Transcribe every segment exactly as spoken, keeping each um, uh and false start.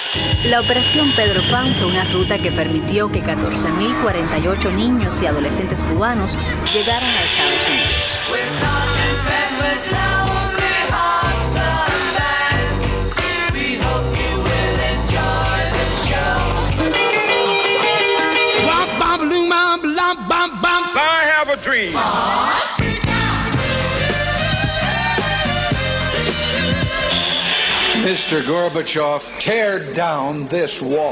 La Operación Pedro Pan fue una ruta que permitió que catorce mil cuarenta y ocho niños y adolescentes cubanos llegaran a Estados Unidos. I have a dream. Mister Gorbachev, tear down this wall.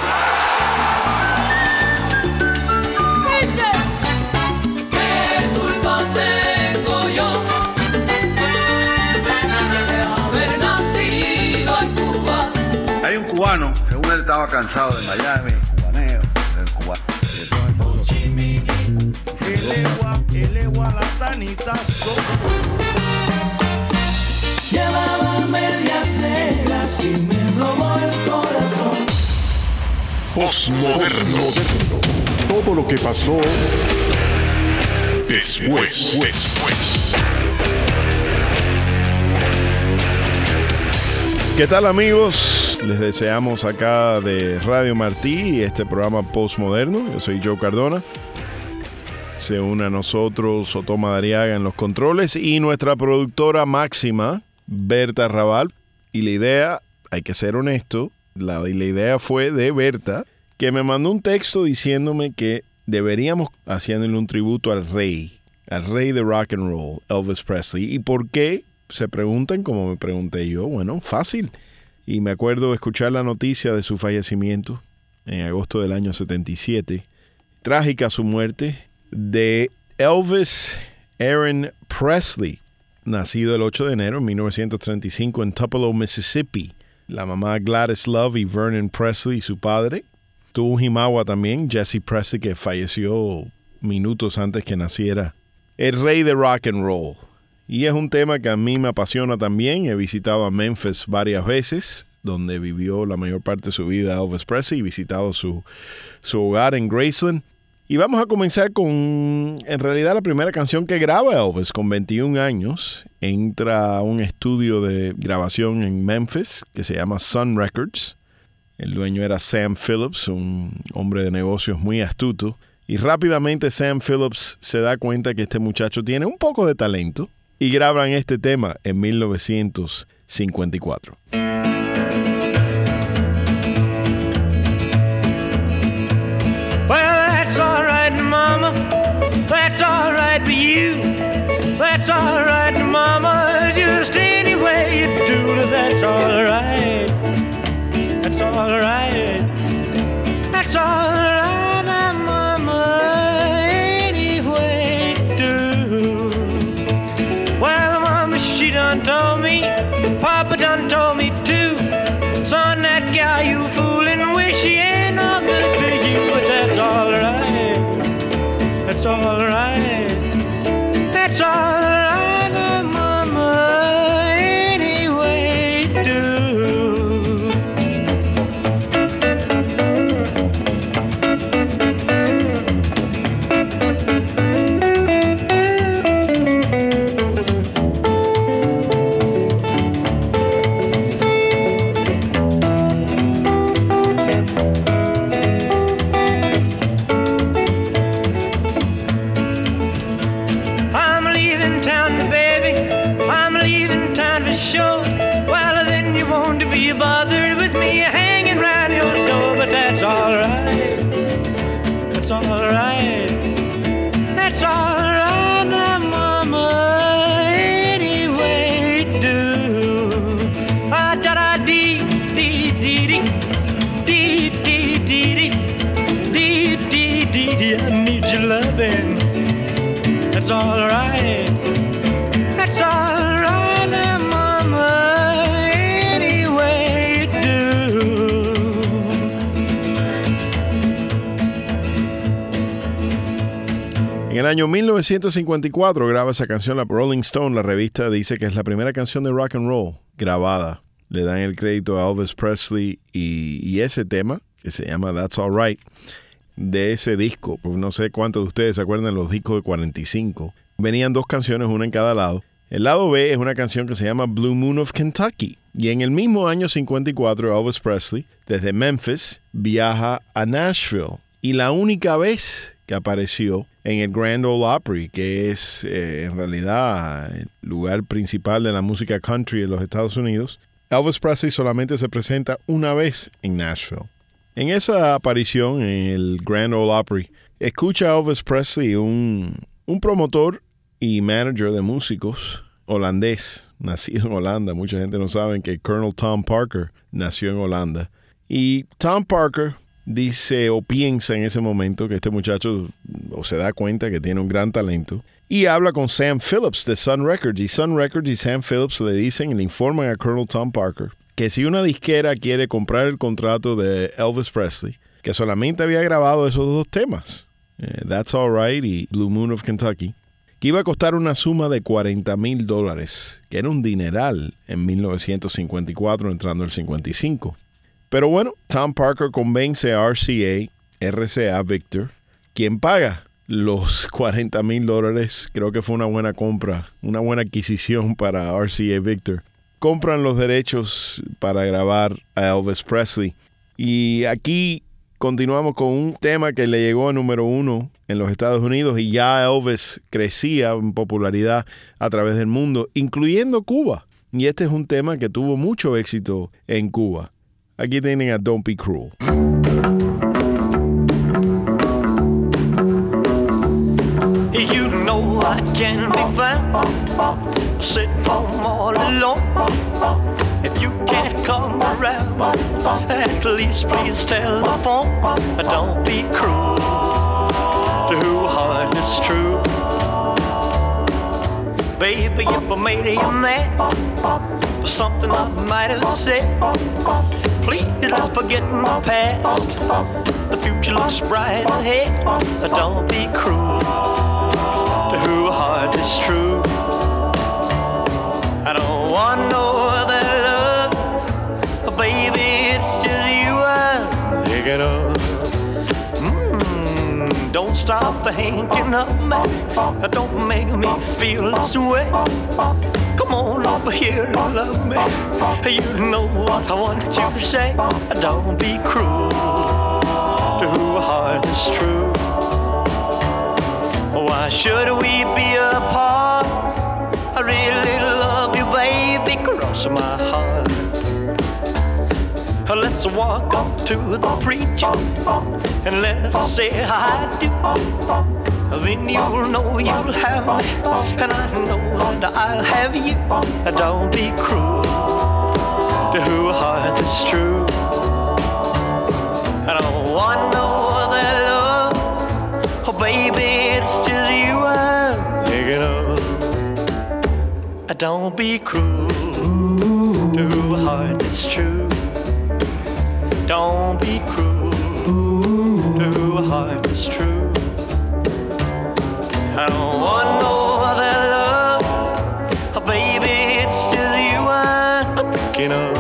Hay un cubano, según él estaba cansado de Miami, cubaneo, del cubano. Llevaba medias negras y me robó el corazón. Postmoderno. Todo lo que pasó después. después. ¿Qué tal, amigos? Les deseamos acá de Radio Martí este programa Postmoderno. Yo soy Joe Cardona. Se une a nosotros Otto Madariaga en los controles y nuestra productora máxima, Berta Raval. Y la idea, hay que ser honesto, la, la idea fue de Berta, que me mandó un texto diciéndome que deberíamos haciéndole un tributo al rey, al rey de rock and roll, Elvis Presley. ¿Y por qué? Se preguntan como me pregunté yo. Bueno, fácil. Y me acuerdo escuchar la noticia de su fallecimiento en agosto del año setenta y siete. Trágica su muerte de Elvis Aaron Presley, nacido el ocho de enero de mil novecientos treinta y cinco en Tupelo, Mississippi. La mamá Gladys Love y Vernon Presley, su padre. Tuvo un himawa también, Jesse Presley, que falleció minutos antes que naciera. El rey de rock and roll. Y es un tema que a mí me apasiona también. He visitado a Memphis varias veces, donde vivió la mayor parte de su vida Elvis Presley. He visitado su, su hogar en Graceland. Y vamos a comenzar con, en realidad, la primera canción que graba Elvis con veintiún años. Entra a un estudio de grabación en Memphis que se llama Sun Records. El dueño era Sam Phillips, un hombre de negocios muy astuto. Y rápidamente Sam Phillips se da cuenta que este muchacho tiene un poco de talento. Y graban este tema en mil novecientos cincuenta y cuatro. That's all right for you. That's all right, Mama. Just any way you do it, that's all right. That's all right. That's all right, Mama. Any way you do. Well, Mama, she done told me. Papa done told me too. Son, that gal you fooling with, she ain't no good for you, but that's all right. That's all right. That's all right, oh, Mama. Any way you do. Sure, well then you won't be bothered with me hanging round your door, but that's all right. That's all right. That's all right, now, Mama. Any way you do. Ah, da da dee dee dee dee dee dee dee dee dee dee dee. I need your loving. That's all right. That's all right. En el año mil novecientos cincuenta y cuatro graba esa canción, la Rolling Stone, la revista dice que es la primera canción de rock and roll grabada. Le dan el crédito a Elvis Presley y, y ese tema, que se llama That's All Right, de ese disco, porque no sé cuántos de ustedes se acuerdan de los discos de cuarenta y cinco, venían dos canciones, una en cada lado. El lado B es una canción que se llama Blue Moon of Kentucky, Y en el mismo año cincuenta y cuatro, Elvis Presley, desde Memphis, viaja a Nashville. Y la única vez que apareció en el Grand Ole Opry, que es eh, en realidad el lugar principal de la música country en los Estados Unidos, Elvis Presley solamente se presenta una vez en Nashville. En esa aparición en el Grand Ole Opry, escucha a Elvis Presley un, un promotor y manager de músicos holandés, nacido en Holanda. Mucha gente no sabe que Colonel Tom Parker nació en Holanda. Y Tom Parker dice o piensa en ese momento que este muchacho o se da cuenta que tiene un gran talento y habla con Sam Phillips de Sun Records. Y Sun Records y Sam Phillips le dicen y le informan a Colonel Tom Parker que si una disquera quiere comprar el contrato de Elvis Presley, que solamente había grabado esos dos temas, eh, That's Alright y Blue Moon of Kentucky, que iba a costar una suma de cuarenta mil dólares, que era un dineral en mil novecientos cincuenta y cuatro, entrando el cincuenta y cinco. Pero bueno, Tom Parker convence a R C A, R C A Victor, quien paga los cuarenta mil dólares. Creo que fue una buena compra, una buena adquisición para R C A Victor. Compran los derechos para grabar a Elvis Presley. Y aquí continuamos con un tema que le llegó a número uno en los Estados Unidos y ya Elvis crecía en popularidad a través del mundo, incluyendo Cuba. Y este es un tema que tuvo mucho éxito en Cuba. Aquí tienen a Don't Be Cruel. You know I can be found sitting home all alone. If you can't come around, at least please telephone. Don't be cruel to who heart is true. Baby, if I made you mad for something I might have said, please don't forget my past. The future looks bright ahead. Don't be cruel to who heart is true. I don't want no other love, baby, it's just you I'm thinking of. Mm, don't stop thinking of me, don't make me feel this way. Come on over here and love me. You know what I want you to say. Don't be cruel to who heart is true. Why should we be apart? I really love you, baby, cross my heart. Let's walk up to the preacher and let's say I do. Then you'll know you'll have me, and I know that I'll have you. Don't be cruel to who heart is true. I don't want no other love, oh baby, it's just you I'm thinking of. Don't be cruel to who heart is true. Don't be cruel to who heart is true. I don't want no other love, oh baby, it's just you I'm thinking of.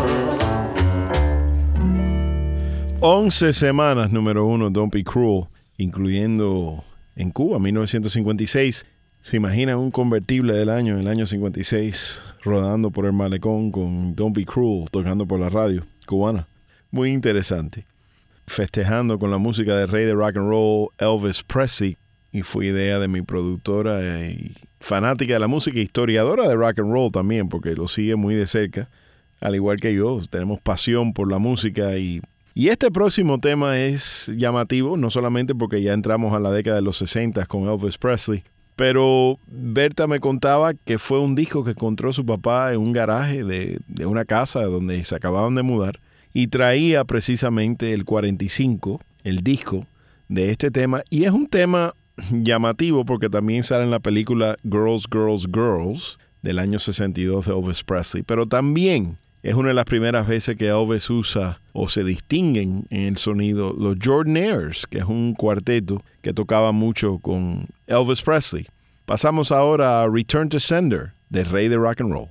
once semanas número uno, Don't Be Cruel, incluyendo en Cuba, mil novecientos cincuenta y seis. ¿Se imaginan un convertible del año, en el año cincuenta y seis, rodando por el malecón con Don't Be Cruel, tocando por la radio cubana? Muy interesante. Festejando con la música del rey de rock and roll, Elvis Presley, y fue idea de mi productora y fanática de la música, historiadora de rock and roll también, porque lo sigue muy de cerca, al igual que yo. Tenemos pasión por la música y, y este próximo tema es llamativo, no solamente porque ya entramos a la década de los sesenta con Elvis Presley, pero Berta me contaba que fue un disco que encontró su papá en un garaje de, de una casa donde se acababan de mudar y traía precisamente el cuarenta y cinco, el disco de este tema, y es un tema llamativo porque también sale en la película Girls, Girls, Girls del año sesenta y dos de Elvis Presley, pero también es una de las primeras veces que Elvis usa o se distinguen en el sonido los Jordanaires, que es un cuarteto que tocaba mucho con Elvis Presley. Pasamos ahora a Return to Sender, del rey de rock and roll.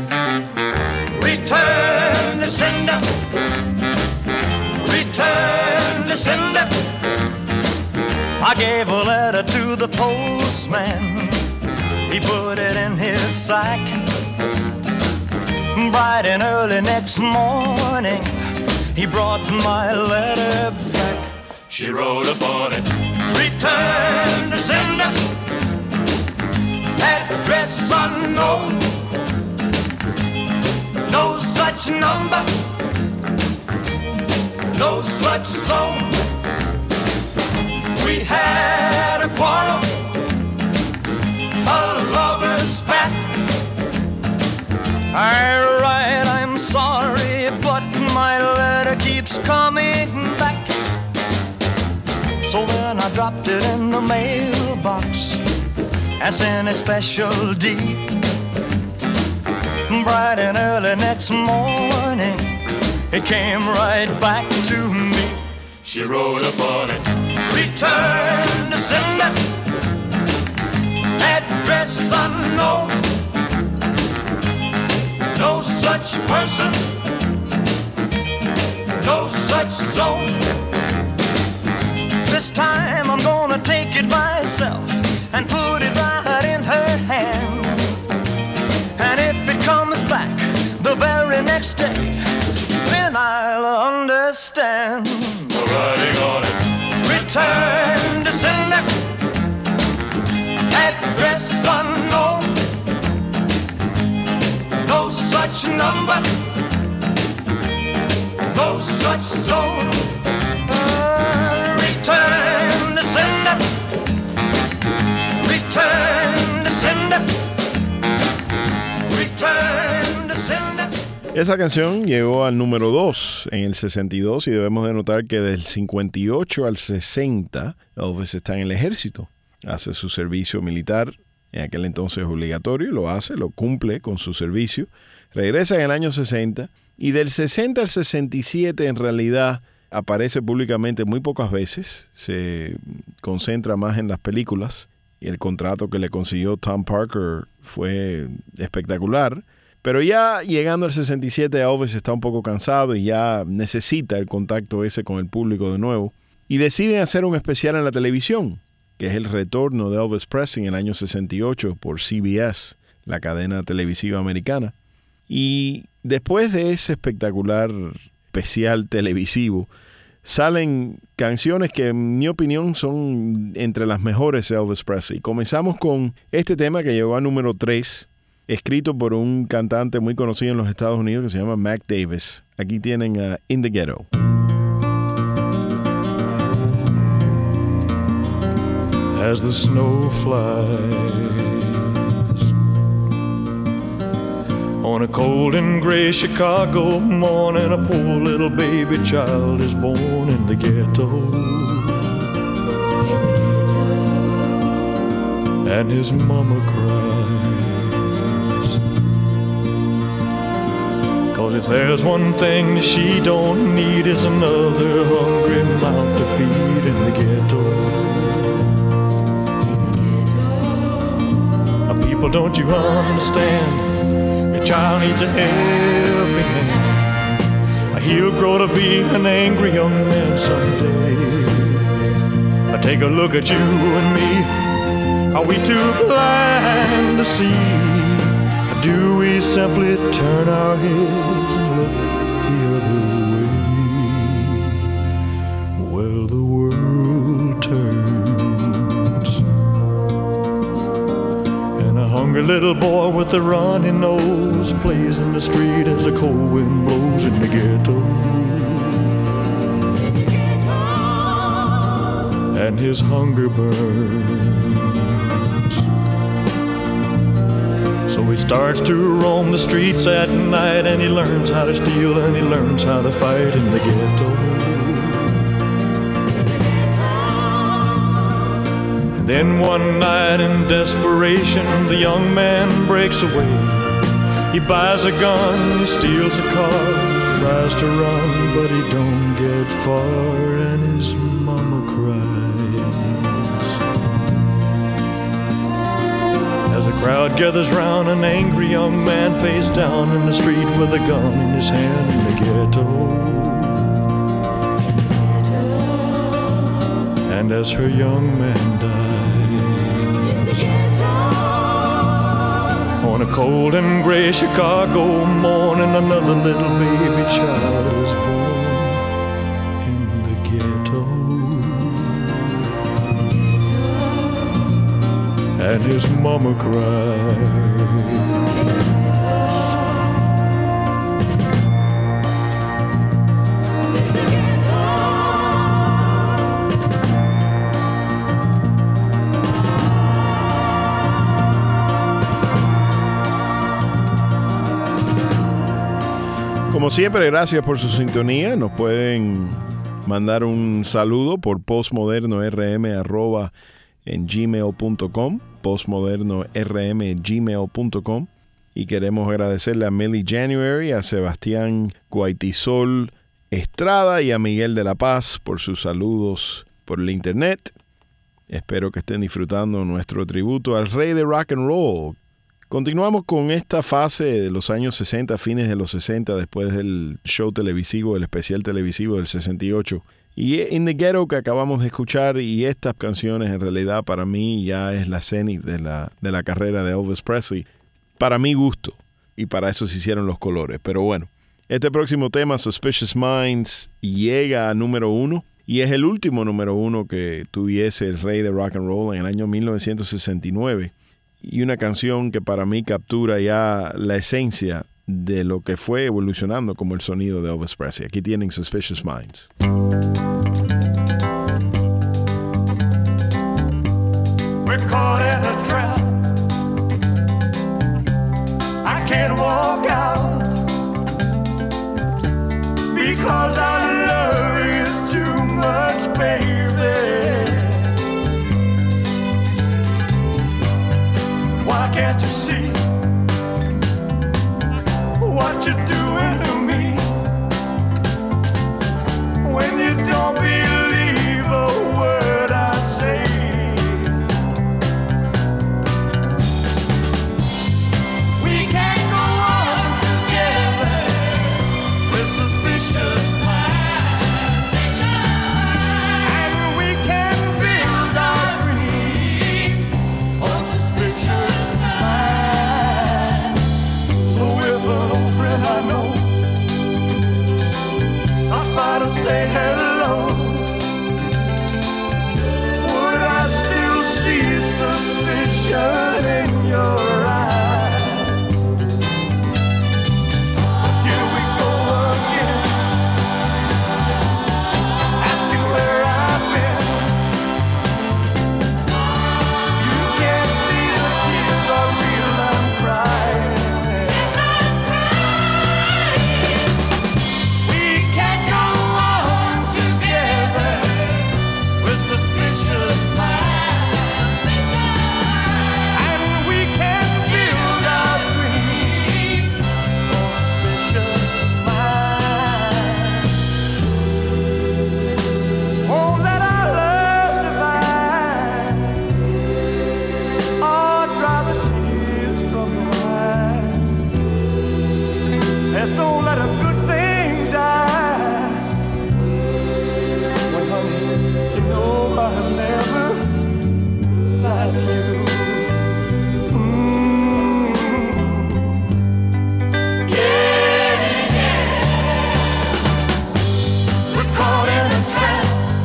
Return to sender. Return to sender. I gave a letter to the postman. He put it in his sack. Bright and early next morning, he brought my letter back. She wrote upon it, return to sender, address unknown, no such number, no such zone. We had a quarrel, a lover's spat. I write, I'm sorry, but my letter keeps coming back. So then I dropped it in the mailbox and sent a special deed. Bright and early next morning, it came right back to me. She wrote upon it, return to sender, address unknown, no such person, no such zone. This time I'm gonna take it myself and put it right in her hand. And if it comes back the very next day, then I'll understand. The writing on it, return to sender, address unknown, no such number, no such zone. Uh, return to sender, return to sender, return to sender. Esa canción llegó al número dos en el sesenta y dos y debemos de notar que del cincuenta y ocho al sesenta Elvis está en el ejército. Hace su servicio militar, en aquel entonces obligatorio, lo hace, lo cumple con su servicio. Regresa en el año sesenta y del sesenta al sesenta y siete en realidad aparece públicamente muy pocas veces. Se concentra más en las películas y el contrato que le consiguió Tom Parker fue espectacular. Pero ya llegando al sesenta y siete, Elvis está un poco cansado y ya necesita el contacto ese con el público de nuevo. Y deciden hacer un especial en la televisión, que es el retorno de Elvis Presley en el año sesenta y ocho por C B S, la cadena televisiva americana. Y después de ese espectacular especial televisivo, salen canciones que en mi opinión son entre las mejores de Elvis Presley. Comenzamos con este tema que llegó a número tres, escrito por un cantante muy conocido en los Estados Unidos que se llama Mac Davis. Aquí tienen a In the Ghetto. As the snow flies on a cold and gray Chicago morning, a poor little baby child is born in the ghetto. And his mama cries, 'cause if there's one thing that she don't need is another hungry mouth to feed in the ghetto. People, don't you understand? The child needs a helping hand. He'll grow to be an angry young man someday. Take a look at you and me. Are we too blind to see? Or do we simply turn our heads and look the other way? Well, the world turns, and a hungry little boy with a runny nose plays in the street as the cold wind blows in the ghetto. And his hunger burns, so he starts to roam the streets at night, and he learns how to steal and he learns how to fight in the ghetto. And then one night in desperation, the young man breaks away. He buys a gun, he steals a car, tries to run, but he don't get far, and his mama cries. As a crowd gathers round, an angry young man face down in the street with a gun in his hand in the ghetto. And as her young man dies, on On a cold and gray Chicago morning, another little baby child is born in the ghetto. And his mama cried. Como siempre, gracias por su sintonía. Nos pueden mandar un saludo por postmodernor m arroba en gmail punto com, postmodernor m gmail punto com. Y queremos agradecerle a Millie January, a Sebastián Guaitisol Estrada y a Miguel de la Paz por sus saludos por el internet. Espero que estén disfrutando nuestro tributo al rey de rock and roll. Continuamos con esta fase de los años sesenta, fines de los sesenta, después del show televisivo, el especial televisivo del sesenta y ocho. Y In the Ghetto que acabamos de escuchar, y estas canciones en realidad para mí ya es la cenit de la, de la carrera de Elvis Presley, para mi gusto, y para eso se hicieron los colores. Pero bueno, este próximo tema, Suspicious Minds, llega a número uno, y es el último número uno que tuviese el rey de rock and roll en el año mil novecientos sesenta y nueve. Y una canción que para mí captura ya la esencia de lo que fue evolucionando como el sonido de Elvis Presley. Aquí tienen Suspicious Minds. We're caught in a trap. I can't walk out because I love you too much, baby. Why can't you see what you're doing to me when you don't believe a word I say? We can't go on together with suspicious minds, and we can build our dreams on suspicious. Say hello. Would I still see suspicion in your eyes? Here we go again, asking where I've been. You can't see the tears are real, I'm crying. Yes, I'm crying. We can't go suspicious minds, and we can build our dreams on suspicious minds. Oh, let our love survive, or dry the tears from your eyes. Let's don't let a good thing die. When honey, you know I've never lied to you. Mm-hmm. Yeah, yeah. We're caught in a trap.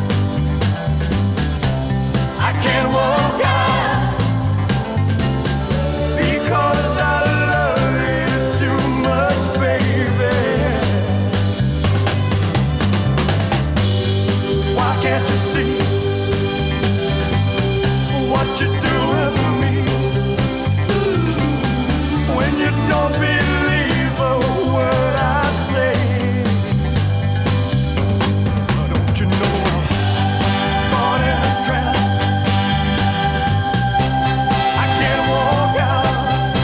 I can't walk out because I love you too much, baby. Why can't you see what you're doing to me when you don't believe a word I say? Don't you know I'm caught in a trap? I can't walk out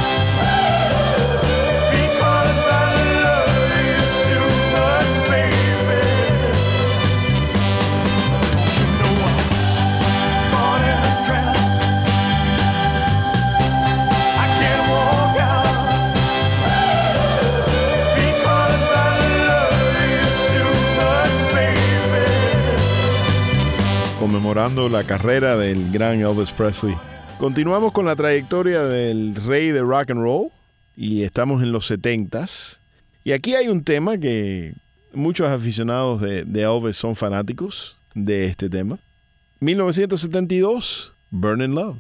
because I love you too much, baby. Don't you know I'm caught in a trap? I can't walk out because I love you too much, baby. Conmemorando la carrera del gran Elvis Presley. Continuamos con la trayectoria del rey de rock and roll. y estamos en los setentas. Y aquí hay un tema que muchos aficionados de, de Elvis son fanáticos de este tema. mil novecientos setenta y dos, Burning Love.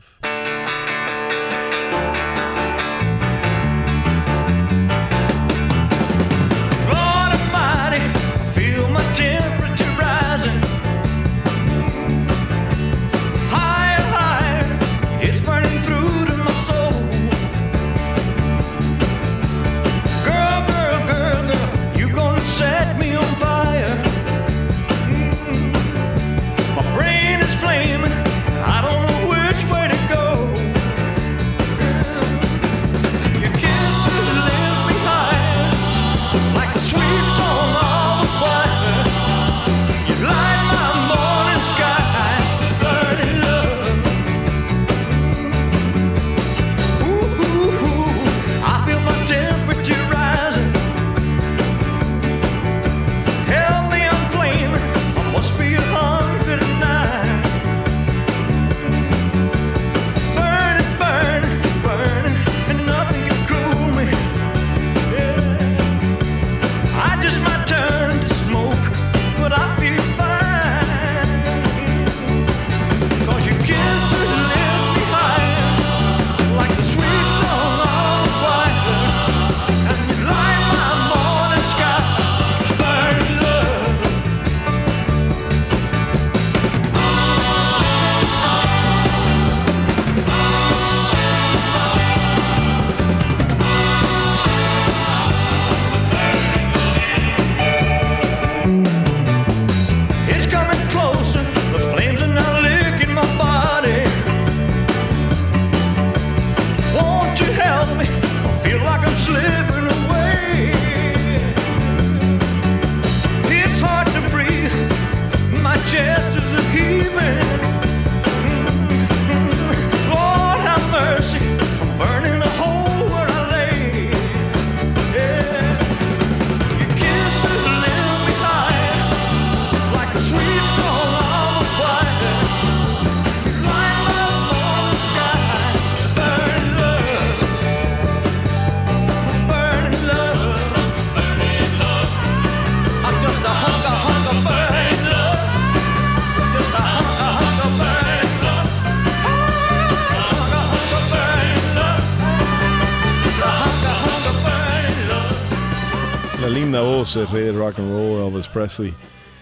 El rey del rock and roll, Elvis Presley.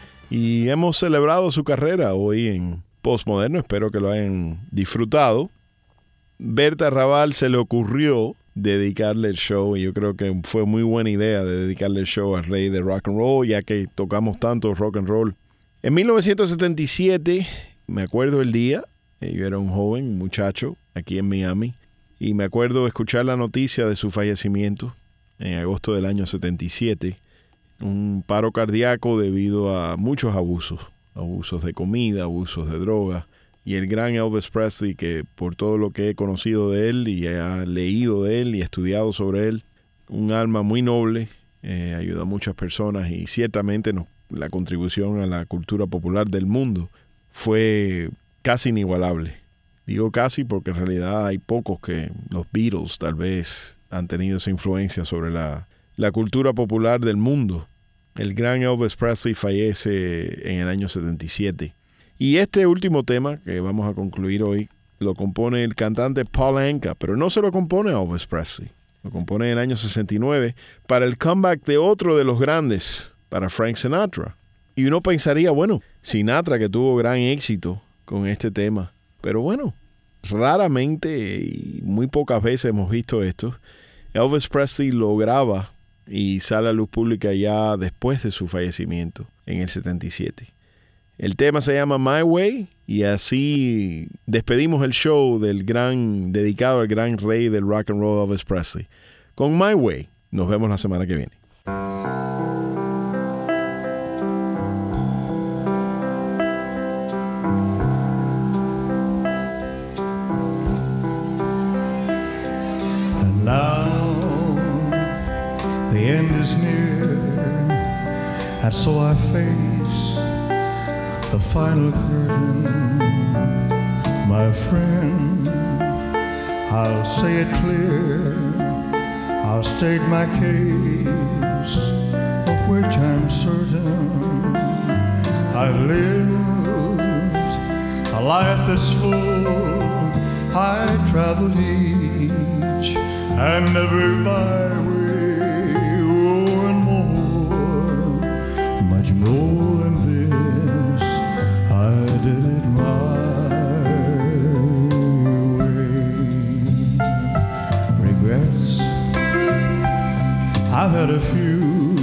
Y hemos celebrado su carrera hoy en Postmoderno. Espero que lo hayan disfrutado. Berta Raval se le ocurrió dedicarle el show, y yo creo que fue muy buena idea de dedicarle el show al rey del rock and roll, ya que tocamos tanto rock and roll. En mil novecientos setenta y siete, me acuerdo el día, yo era un joven muchacho aquí en Miami, y me acuerdo escuchar la noticia de su fallecimiento en agosto del año setenta y siete. Un paro cardíaco debido a muchos abusos, abusos de comida, abusos de droga. Y el gran Elvis Presley, que por todo lo que he conocido de él y he leído de él y estudiado sobre él, un alma muy noble, eh, ayuda a muchas personas y ciertamente no, la contribución a la cultura popular del mundo fue casi inigualable. Digo casi porque en realidad hay pocos que los Beatles tal vez han tenido esa influencia sobre la La cultura popular del mundo. El gran Elvis Presley fallece en el año setenta y siete. Y este último tema que vamos a concluir hoy lo compone el cantante Paul Anka, pero no se lo compone Elvis Presley. Lo compone en el año sesenta y nueve para el comeback de otro de los grandes, para Frank Sinatra. Y uno pensaría, bueno, Sinatra que tuvo gran éxito con este tema. Pero bueno, raramente y muy pocas veces hemos visto esto. Elvis Presley lo graba y sale a luz pública ya después de su fallecimiento en el setenta y siete. El tema se llama My Way y así despedimos el show del gran, dedicado al gran rey del rock and roll Elvis Presley. Con My Way. Nos vemos la semana que viene. And now the end is near, and so I face the final curtain. My friend, I'll say it clear, I'll state my case, of which I'm certain. I've lived a life that's full. I traveled each and every byway, oh, and more, much more than this. I did it my way. Regrets, I've had a few,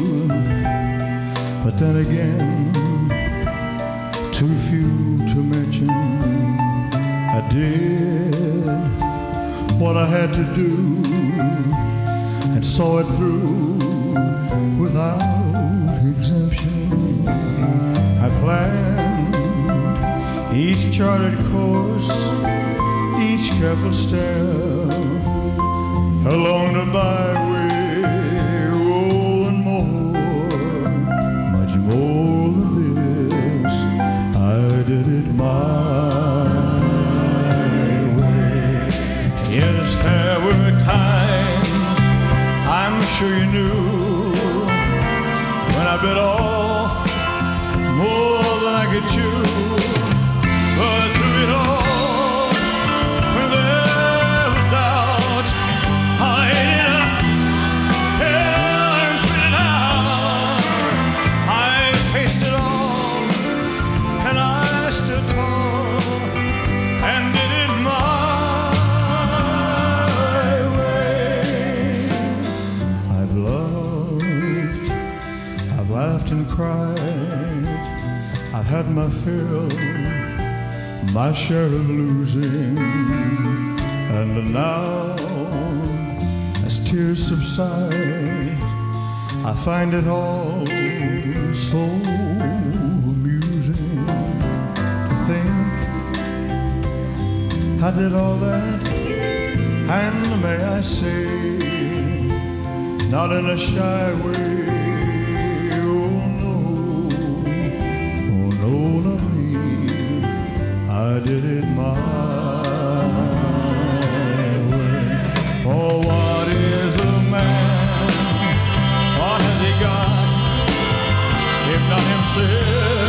but then again, too few to mention. I did what I had to do and saw it through without exemption. I planned each charted course, each careful step along the byway, oh, and more, much more than this. I did it my Yes, there were times, I'm sure you knew, when I bit off more than I could chew. But through it all, when there was doubt, I ate it up, hell, and spit it out. I faced it all, and I stood tall, and did it my laughed and cried, I've had my fill, my share of losing, and now, as tears subside, I find it all so amusing to think I did all that, and may I say, not in a shy way. I did it my way. For what is a man? What has he got? If not himself?